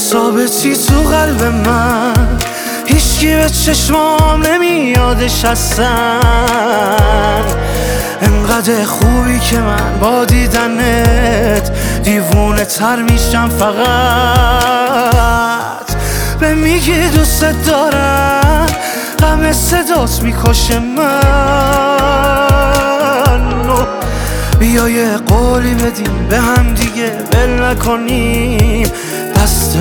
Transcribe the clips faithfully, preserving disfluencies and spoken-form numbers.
ثابتی تو قلب من، هیچکی به چشمام نمیادش هستن. انقدر خوبی که من با دیدنت دیوونه تر میشم، فقط به میگی دوست دارم، غم صدات میکشه من. بیا یه قولی بدیم به هم دیگه، ول نکنیم دست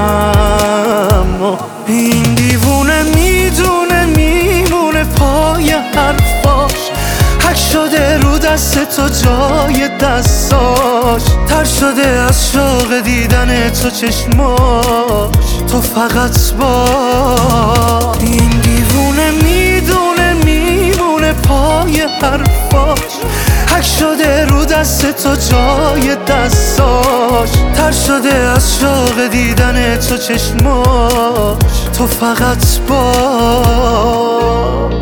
هم. این دیوونه میدونه میمونه پای حرفاش، حک شده رو دست تو جای دستاش، تر شده از شوق دیدن تو چشماش، تو فقط با. این دیوونه میدونه میمونه پای حرفاش، حک شده رو دست تو جای دستاش، تر شده از شوق دیدن تو چشماش، تو فقط باش.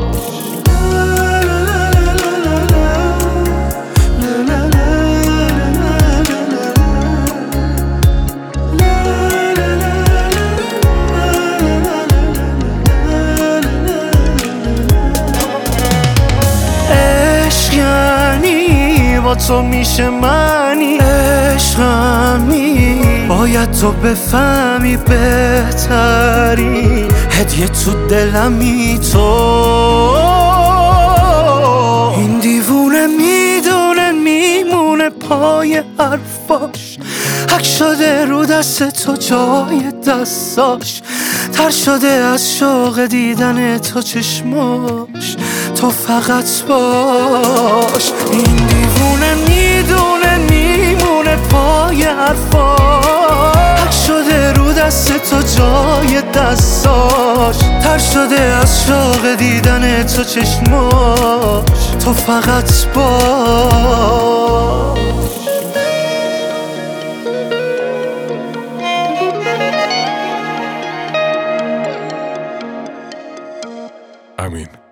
با تو میشه معنی عشقمی، باید تو بفهمی بهتری، هدیه تو دلمی تو. این دیوونه میدونه میمونه پای حرفاش، حک شده رو دست تو جای دستاش، تر شده از شوق دیدن تو چشماش، تو فقط باش. این دیوونه میدونه میمونه پای حرفاش، حک شده رو دست تو جای دستاش، تر شده از شوق دیدن تو چشماش، تو فقط باش. امین.